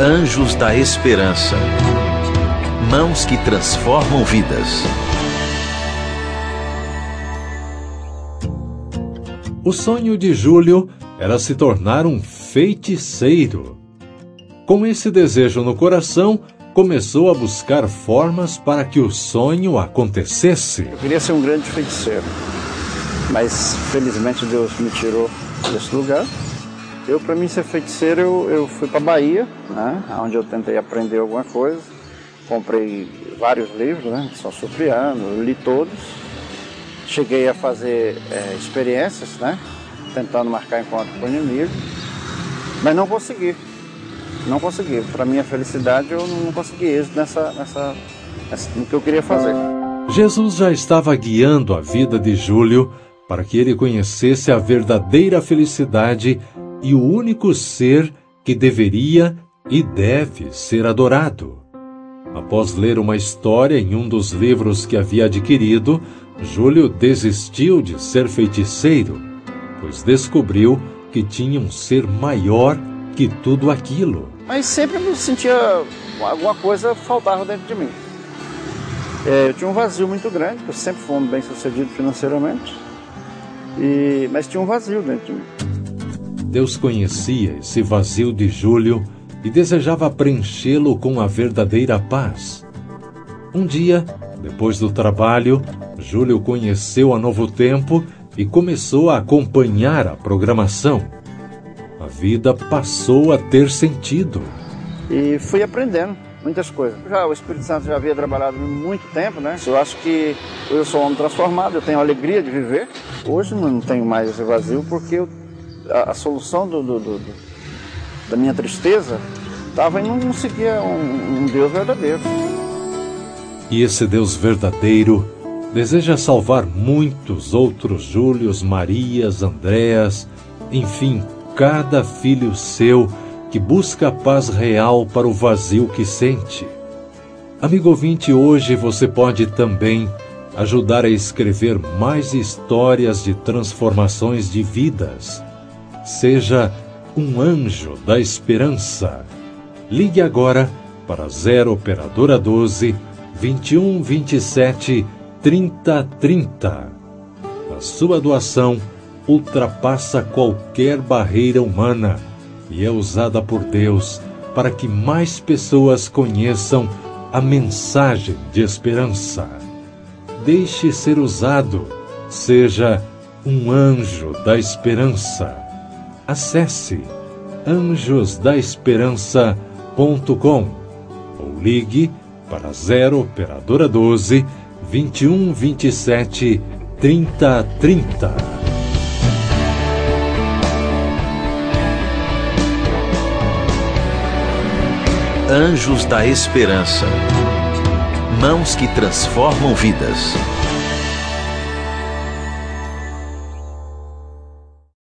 Anjos da Esperança. Mãos que transformam vidas. O sonho de Júlio era se tornar um feiticeiro. Com esse desejo no coração, começou a buscar formas para que o sonho acontecesse. Eu queria ser um grande feiticeiro, mas felizmente Deus me tirou desse lugar. Para mim ser feiticeiro, eu fui para a Bahia, né, onde eu tentei aprender alguma coisa. Comprei vários livros, né, de São Cipriano, li todos. Cheguei a fazer experiências, né, tentando marcar encontro com o inimigo, mas não consegui. Não consegui. Para minha felicidade, eu não consegui êxito no que eu queria fazer. Jesus já estava guiando a vida de Júlio para que ele conhecesse a verdadeira felicidade e o único ser que deveria e deve ser adorado. Após ler uma história em um dos livros que havia adquirido, Júlio desistiu de ser feiticeiro, pois descobriu que tinha um ser maior que tudo aquilo. Mas sempre me sentia alguma coisa faltava dentro de mim. Eu tinha um vazio muito grande, porque eu sempre fui um bem-sucedido financeiramente, mas tinha um vazio dentro de mim. Deus conhecia esse vazio de Júlio e desejava preenchê-lo com a verdadeira paz. Um dia, depois do trabalho, Júlio conheceu a Novo Tempo e começou a acompanhar a programação. A vida passou a ter sentido. E fui aprendendo muitas coisas. O Espírito Santo já havia trabalhado há muito tempo, né? Eu acho que eu sou um homem transformado, eu tenho a alegria de viver. Hoje não tenho mais esse vazio, porque a solução da minha tristeza estava em não seguir um Deus verdadeiro. E esse Deus verdadeiro deseja salvar muitos outros Júlios, Marias, Andréas, enfim, cada filho seu que busca a paz real para o vazio que sente. Amigo ouvinte, hoje você pode também ajudar a escrever mais histórias de transformações de vidas. Seja um anjo da esperança. Ligue agora para 0 Operadora 12 21 27 30 30. A sua doação ultrapassa qualquer barreira humana e é usada por Deus para que mais pessoas conheçam a mensagem de esperança. Deixe ser usado. Seja um anjo da esperança. Acesse anjosdaesperança.com ou ligue para 0 Operadora 12 21 27 30 30. Anjos da Esperança. Mãos que transformam vidas.